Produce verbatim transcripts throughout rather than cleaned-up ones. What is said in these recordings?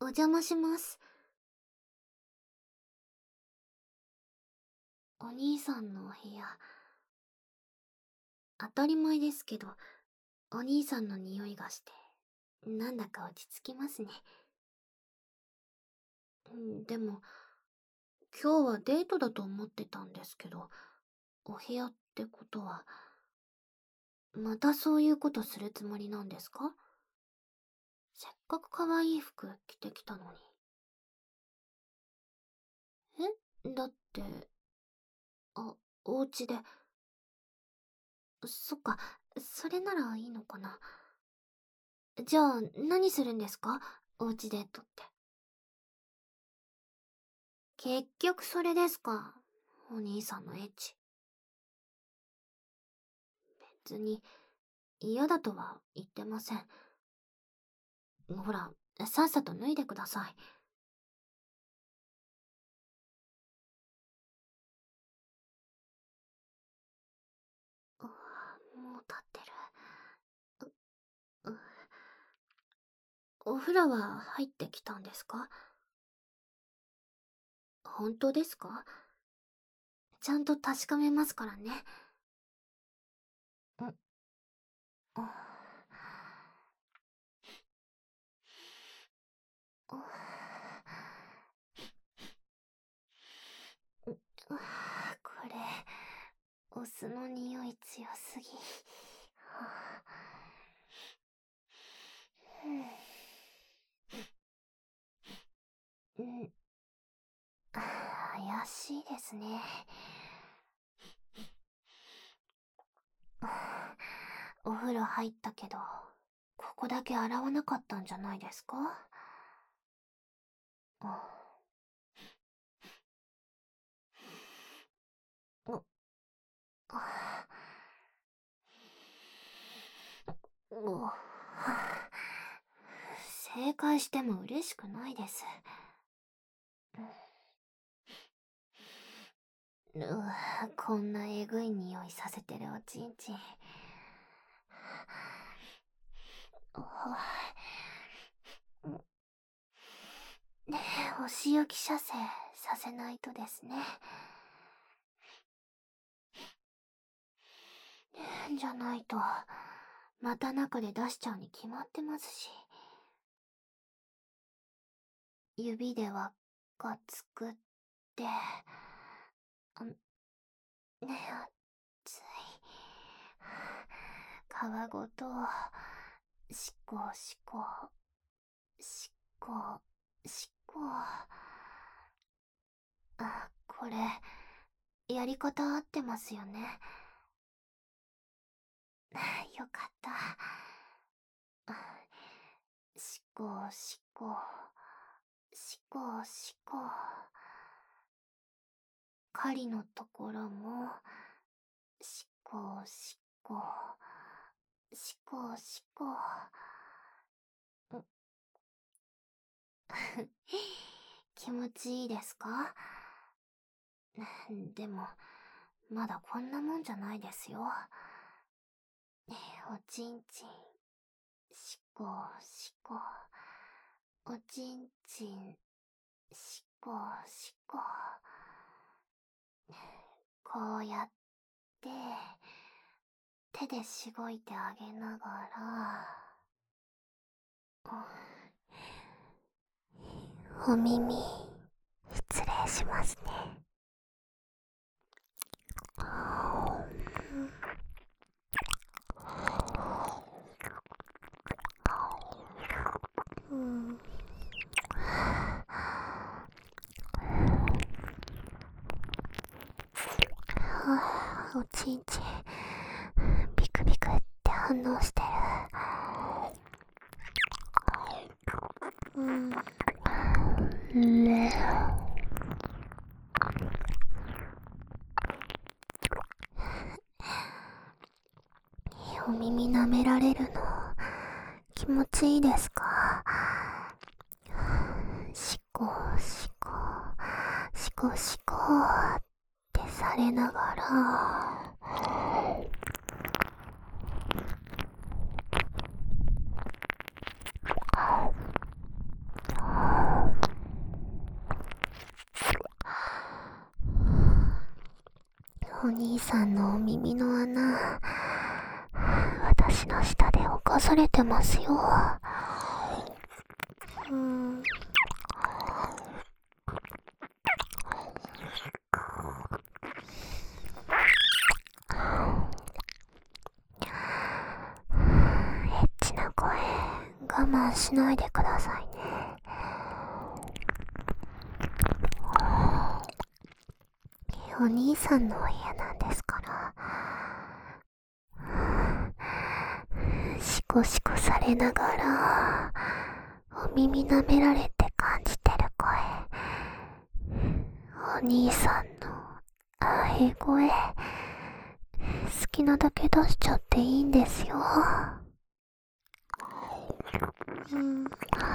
お邪魔します。お兄さんのお部屋。当たり前ですけど、お兄さんの匂いがして、なんだか落ち着きますね。でも、今日はデートだと思ってたんですけど、お部屋ってことは、またそういうことするつもりなんですか？せっかく可愛い服着てきたのに。え？だって、あ、お家で。そっか、それならいいのかな。じゃあ、何するんですか？おうちデートって。結局それですか？お兄さんのエッチ。別に、嫌だとは言ってません。ほら、さっさと脱いでください。あ、もう立ってる。う、う、お風呂は入ってきたんですか？本当ですか？ちゃんと確かめますからね。ん、あ、これ、お酢の匂い強すぎ。はあ、うん、怪しいですね。お風呂入ったけど、ここだけ洗わなかったんじゃないですか？あ、お、あ、お、正解しても嬉しくないです。うわ、こんなえぐい匂いさせてるおちんちん。ねえ、お仕置き射精させないとですね。じゃないと、また中で出しちゃうに決まってますし。指で輪っか作って、あ、ねえ、熱い。皮ごと、しこしこ、しこ、しこ。あ、これ、やり方合ってますよね。よかった。しこしこ、しこしこ。狩りのところも、しこしこ、しこしこ。気持ちいいですか？でも、まだこんなもんじゃないですよ。おちんちん、しこしこ、おちんちん、しこしこ。こうやって、手でしごいてあげながら、お耳、失礼しますね。うん、はあ、おちんちんビクビクって反応してる。うん、ね、お耳舐められるの気持ちいいですか？しこしこ、しこしこってされながら、 お兄さんのお耳の穴、私の下で侵されてますよ。うーん。エッチな声、我慢しないでくださいね。お兄さんのお部屋なんですから。シコシコされながら、お耳舐められて感じてる声。お兄さんのあへ声。好きなだけ出しちゃっていいんですよ。うん。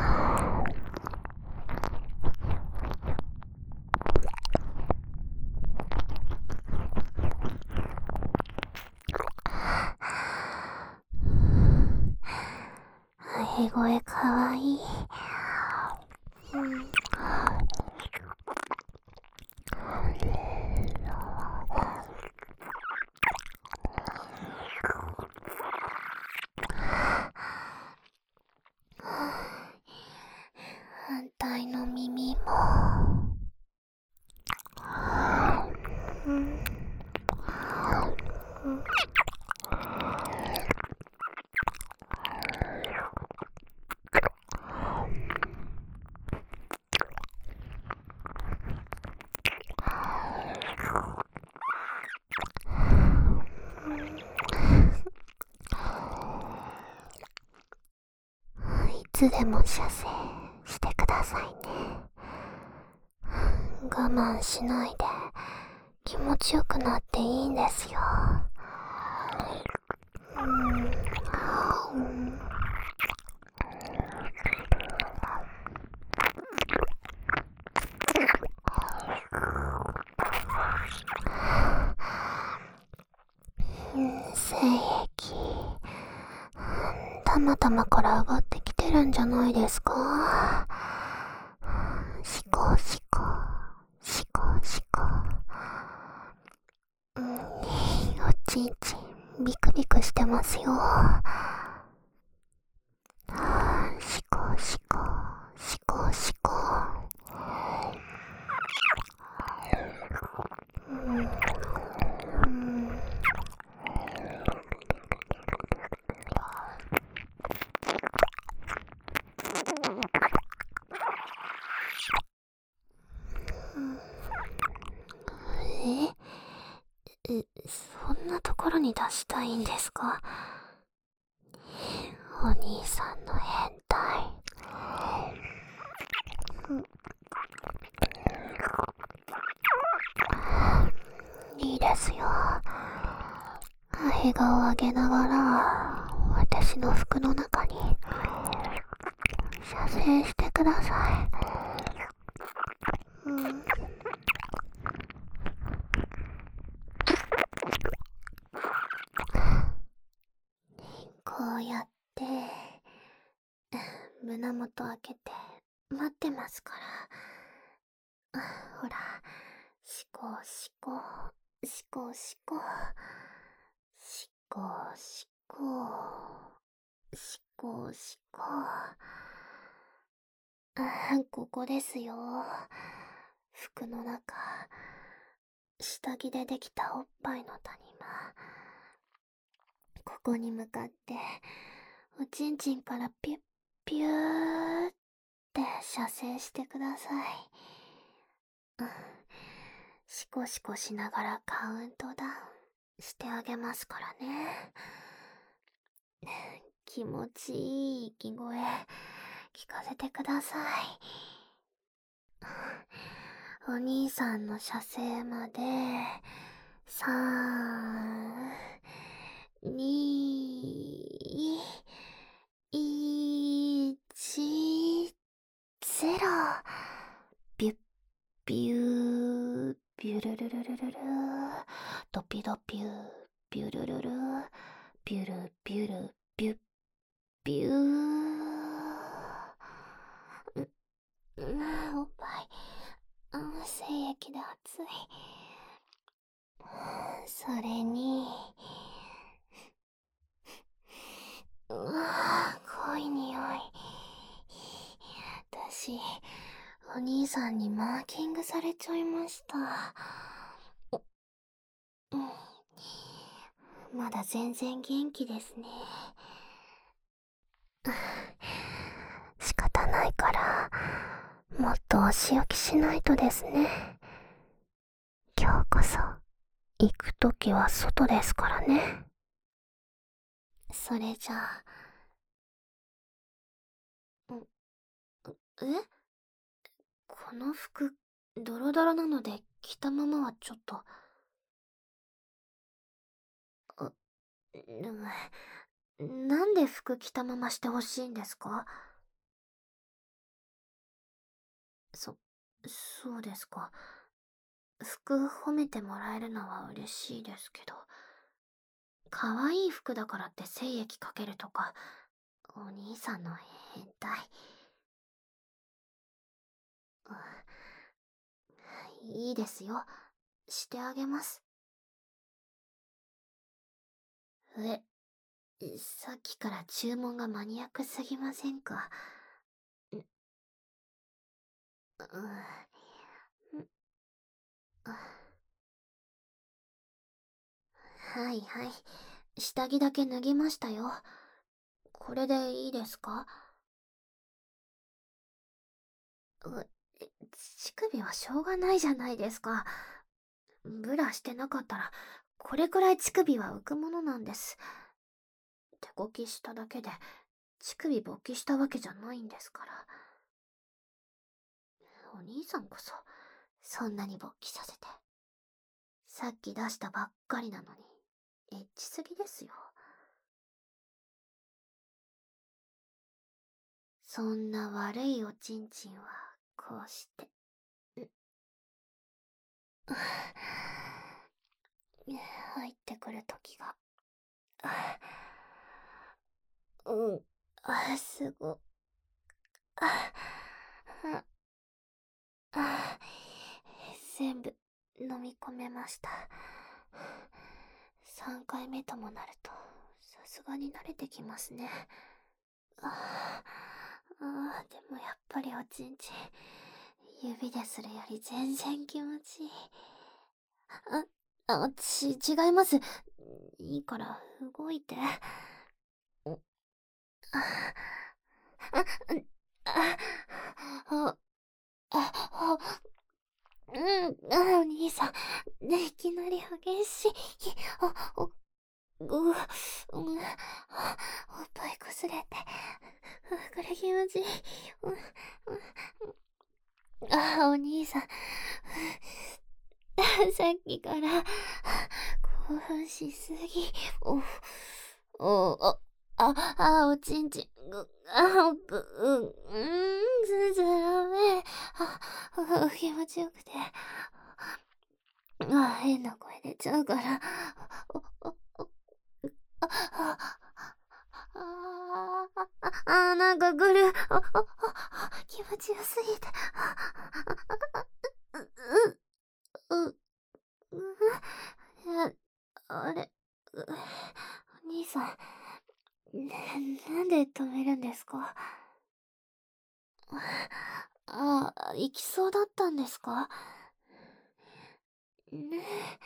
あへ声かわいい。うん。反対の耳も。うん。うん。いつでも射精してくださいね。我慢しないで気持ちよくなっていいんですよ。うん。うん。精液、たまたまから上がってきてるんじゃないですか。シコシコ、シコシコ。うん、おちんちんビクビクしてますよ。シコシコ、シコシコ。うん。うん。ええ、そんなところに出したいんですか？お兄さんの変態。いいですよ。あへ顔を上げながら、私の服の中に射精してください。うん。こうやって胸元開けて待ってますから。ほら、シコシコ、シコシコ、シコシコ、シコシコ。ここですよ。服の中、下着でできたおっぱいの谷間。ここに向かっておちんちんからピュッピューって射精してください。うん。シコシコしながらカウントダウンしてあげますからね。気持ちいい息声聞かせてください。お兄さんの射精までさん、に、いち、ゼロ。ビュッビュー、ビュルルルルルル、ドピドピュー、ビュルルル、ビュルビュル、ビュッビュー。う、うおっぱい、精液で熱い。 それに、うわぁ、濃い匂い。私、お兄さんにマーキングされちゃいました。うん、まだ全然元気ですね。仕方ないから、もっとお仕置きしないとですね。今日こそ、行くときは外ですからね。それじゃあ、ん、えこの服、ドロドロなので着たままはちょっと。あ、うん、なんで服着たまましてほしいんですか？そ、そうですか。服褒めてもらえるのは嬉しいですけど、可愛い服だからって精液かけるとか、お兄さんの変態。うん、いいですよ。してあげます。え、さっきから注文がマニアックすぎませんか？ん、うん、ん、はいはい。下着だけ脱ぎましたよ。これでいいですか？う、乳首はしょうがないじゃないですか。ブラしてなかったら、これくらい乳首は浮くものなんです。手こきしただけで、乳首勃起したわけじゃないんですから。お兄さんこそ、そんなに勃起させて。さっき出したばっかりなのに、エッチすぎですよ。そんな悪いおちんちんは、こうして。入ってくるときが。うん、あ、すご。あ、あ、全部飲み込めました。さんかいめともなると、さすがに慣れてきますね。ああ、でもやっぱりおちんちん、指でするより全然気持ちいい。あ、あ、ち、違います。いいから動いて。あ、あ、あ、あ、あ、あ、うん、あ、お兄さん、いきなり激しい。あ、お、う、うん、おっぱいこすれて、これ気持ちいい。うん、うん、あ、お兄さん、さっきから興奮しすぎ。お、お、あ、あ、あ、おちんちん、ぐ、あ、ぐ、う、うーん、ず、ずらめ。あ、気持ちよくて。あ、変な声出ちゃうから。お、お、お、あ、あ、あ、あ、あ、なんかぐる、あ、あ、あ、気持ちよすぎて。う、う、う、う、あれ、う、お兄さん、な、なんで止めるんですか？ああ、行きそうだったんですか？ねえ。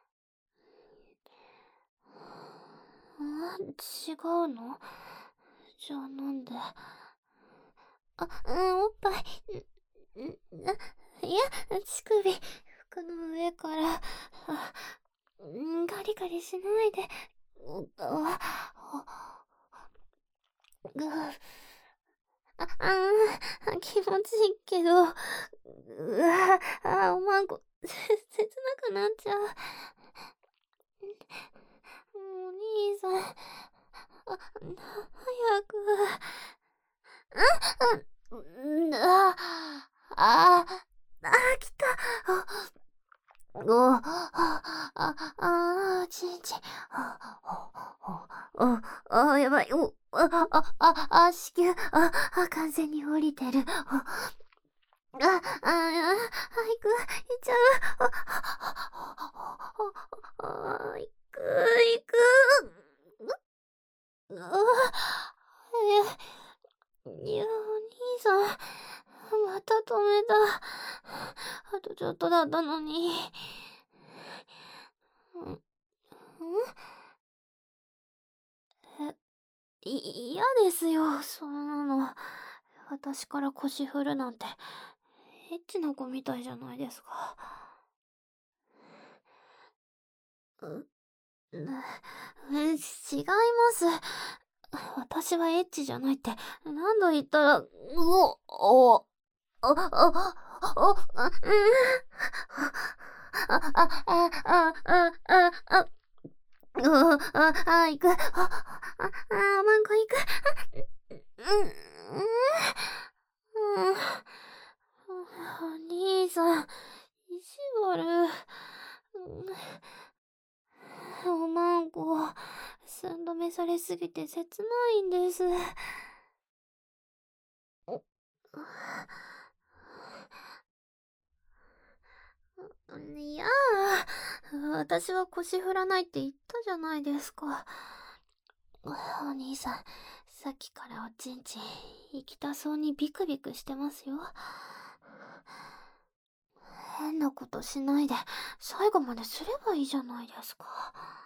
あ、違うの？じゃあなんで。あ、うん、おっぱい、ん、ん、あ、いや、乳首、服の上から、あ、ん、ガリガリしないで。う、あ、ぐ、あ、あー、気持ちいいけど、うわ、あ、おまんこ、せ、切なくなっちゃう。お兄さん、あ、早く。あ、あ、あ、あ、あ、来た。お、あ、あ、あ、ちんちん。あ、あ、あ、あ、やばい。お、あ、あ、あ、あ、子宮。あ、あ、完全に降りてる。あ、あ、あ、早く、行っちゃう。 ああ、行く、行く。あえ、いや、お兄さん、また止めた。あとちょっとだったのに。んんえ、い、嫌ですよ、そんなの。私から腰振るなんて、エッチな子みたいじゃないですか。う、なえ、違います。私はエッチじゃないって何度言ったら、うお、お、あ、あ、あ、あ、うん、あ、あ、あ、あ、あ、あ、あ、うん、あ、あ、行く、あ、あ、あ、マンゴー行く、うん、うん、うん、お兄さん、意地悪、うん、おマンゴー、寸止めされすぎて切ないんです。いやあ、私は腰振らないって言ったじゃないですか。お兄さん、さっきからおちんちん、行きたそうにビクビクしてますよ。変なことしないで、最後まですればいいじゃないですか。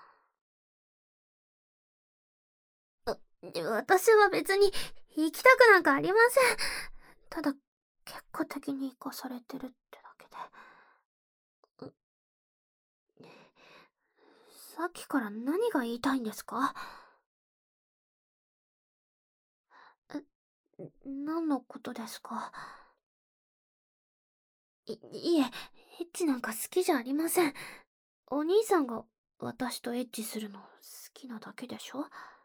私は別に行きたくなんかありません。ただ、結果的に生かされてるってだけで。さっきから何が言いたいんですか？え、何のことですか？い、いえ、エッチなんか好きじゃありません。お兄さんが私とエッチするの好きなだけでしょ？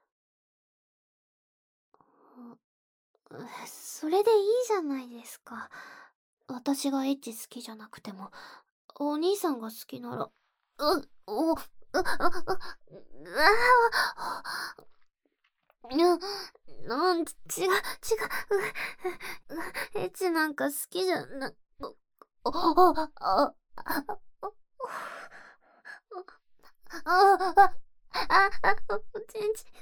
それでいいじゃないですか。私がエッチ好きじゃなくても、お兄さんが好きなら、う、お、う、う、う、う、なん、違う、違う、エッチなんか好きじゃな、あ、あ、あ、あ、あ、あ、あ、あ、おちんち、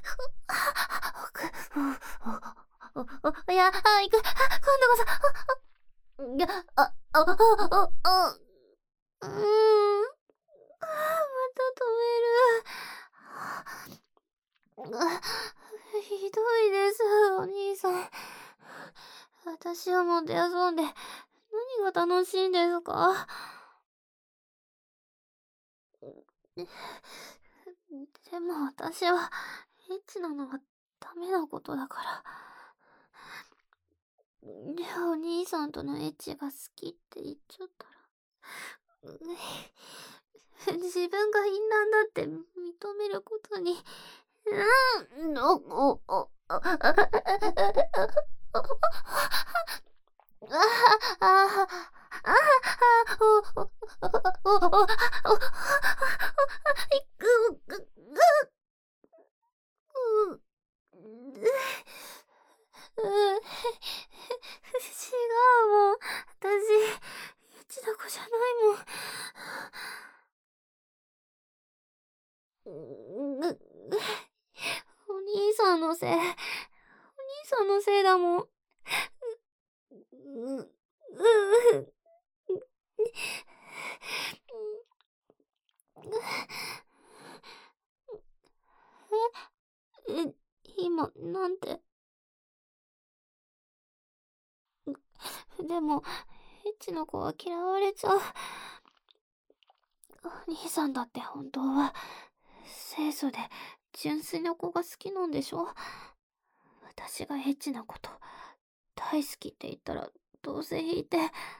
いや、あ、行く、今度こそ、いや、あ、あ、あ、あ、あ、うーん、あ、また止める。あ、ひどいです、お兄さん。私はもてあそんで、何が楽しいんですか？でも私は、エッチなのはダメなことだから。お兄さんとのエッチが好きって言っちゃったら、自分が淫乱だって認めることに、うん、お、お、お、あ、あ、あ、あ、あ、お、お、お、お、お、いく、ぐ、ぐ、う、う、違うもん。私、エッチな子じゃないもん。ぐ、お兄さんのせい。お兄さんのせいだもん。う、う、う、え、え、今、なんて。でも、エッチな子は嫌われちゃう。お兄さんだって本当は、清楚で純粋な子が好きなんでしょ？私がエッチなこと、大好きって言ったら、どうせ引いて、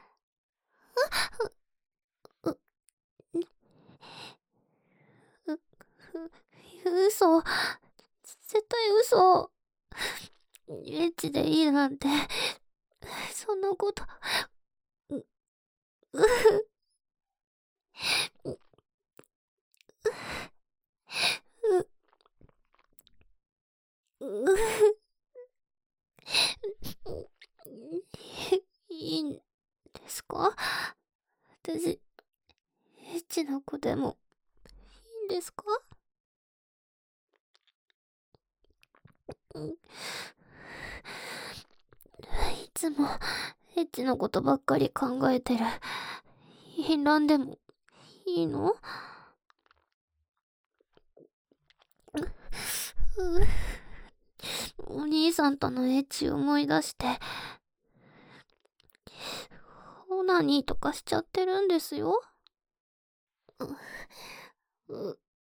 う、う、う、嘘。絶対嘘。エッチでいいなんて、そんなこと、う、う、う、う、う、いいんですか？私、エッチな子でもですか？いつもエッチのことばっかり考えてる。変乱でもいいの？お兄さんとのエッチ思い出して、オナニーとかしちゃってるんですよ。う、う、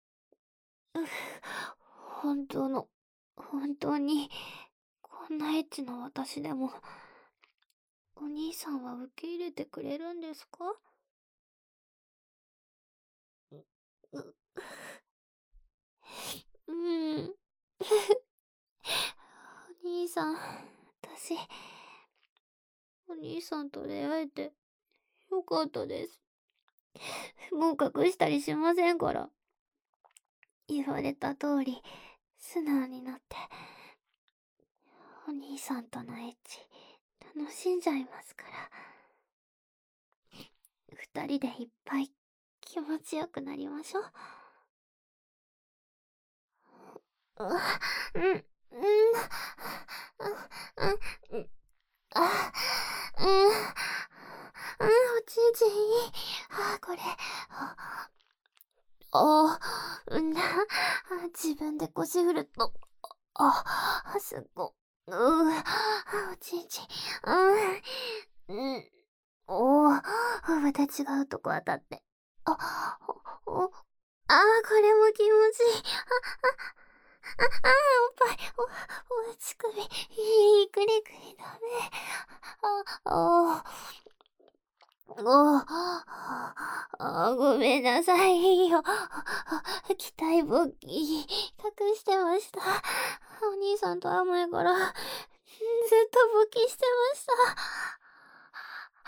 本当の、本当に、こんなエッチな私でも、お兄さんは受け入れてくれるんですか？う、うん。お兄さん、私、お兄さんと出会えてよかったです。もう隠したりしませんから。言われた通り、素直になって、お兄さんとのエッチ、楽しんじゃいますから。二人でいっぱい気持ちよくなりましょう。う、うん、うん、うん、うん、あ、うん、うん、おちんちんいい。あ、これ、あ、うん、自分で腰振ると、あ、すっご、うー、おちんちん、うん、うん、おー、また違うとこ当たって。あ、お、お、あー、これも気持ちいい。あ、あ、あ、おっぱい、お、お、乳首、いい、くりくりだね。あ、あ、お、あ、ごめんなさいよ。期待勃起、隠してました。お兄さんと会う前から、ずっと勃起してました。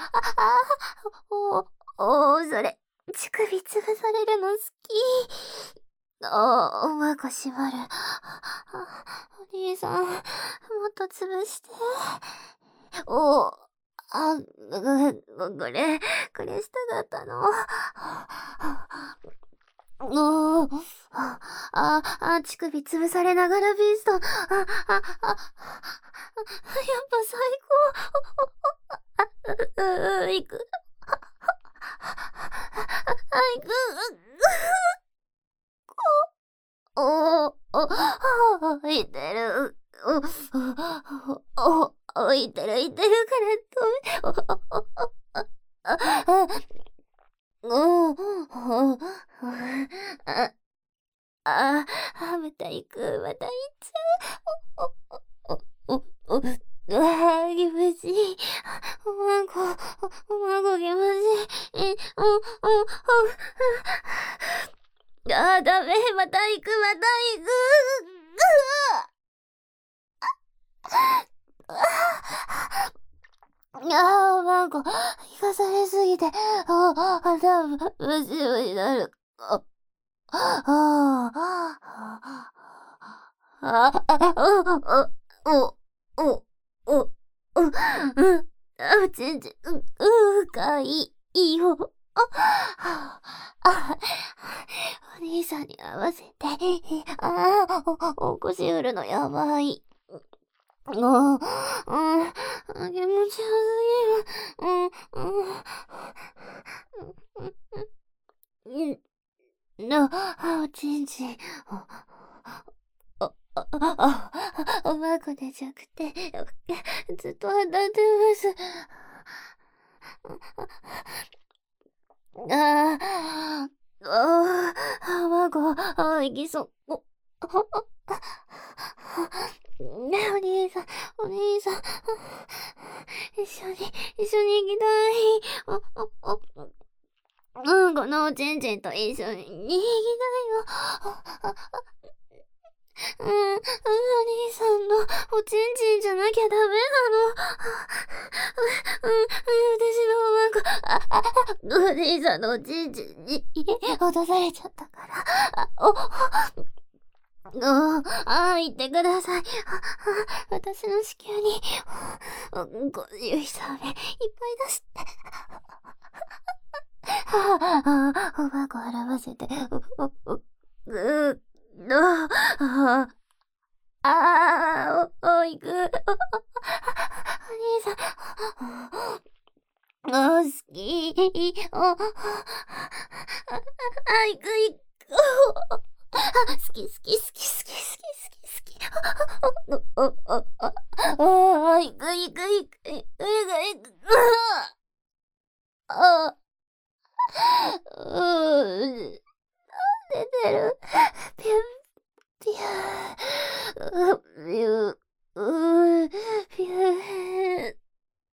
あ、あ、お、お、それ、乳首潰されるの好き。あ、おまこ閉まる。お兄さん、もっと潰して。お、あ、ぐ、これ、これしたかったの。おー、あ、あ、あ、乳首潰されながらビースト。あ、あ、あ、やっぱ最高。う、う、いく。あ、いく。おー、お、お、いてる。お、お、お、いてる、いてるから止め、お、お、お、あ、あ、お、お、あ、あ、あ、また行く、また行っちゃう。お、お、お、お、うわー、気持ちいい。おまんこ、お、おまんこ気持ちいい。え、お、お、お、あー、ダメ、また行く、また行く。ああ、なんか、生かされすぎて、ああ、頭、むしろになる。あ、ああ、ああ、お、お、お、お、うん、あ、ちんちん、うん、うん、かいい、いいよ。あ、あ、お兄さんに合わせて、ああ、お、お腰振るのやばい。ああ、うん、気持ちよすぎる。うん、うん、うん、な、おちんちん。あ、あ、あ、あ、おまこでじゃなくて、ずっと当たってます。ああ、ああ、おまこ、あ、いきそう。お、ねえ、お兄さん、お兄さん、一緒に、一緒に行きたい。お、お、お、うん、このおちんちんと一緒に行きたいよ。うん、お兄さんのおちんちんじゃなきゃダメなの。うん、うん、私のおまんこ、あ、あ、お兄さんのおちんちんに脅されちゃったから。あ、お、お、あ、言ってください。私の子宮に、ごじゅうさめいっぱい出して。あ、おまんこ洗わせて。 ぐ、あ、あ、ああ、おいぐ、お兄さん、あ、好き、お、あ、あいぐい、あ、好き好き好き好き好き好き好き、お、お、お、あ、あいぐいぐいぐいぐいぐいぐい、あ、うー、出てる。ピュン、ピュー、う、ピュー、うー、ピュー、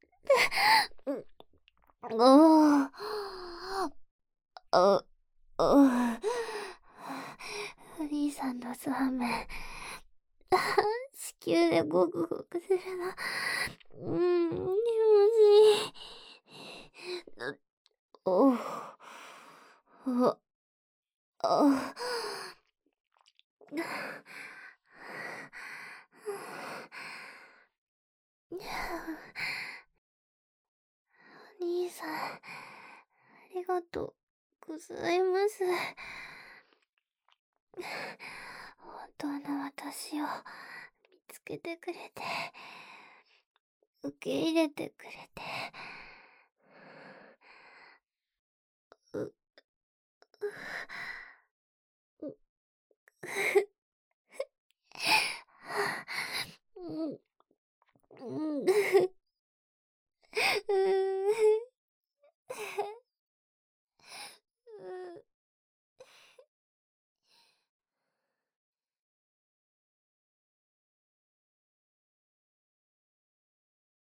おー、あ、あ、お兄さんのそうめん、子宮でゴクゴクするの。うーん、気持ちいい。お、お、あ、お兄さん、ありがとうございます。本当の私を見つけてくれて、受け入れてくれて、う、う、うん、うん。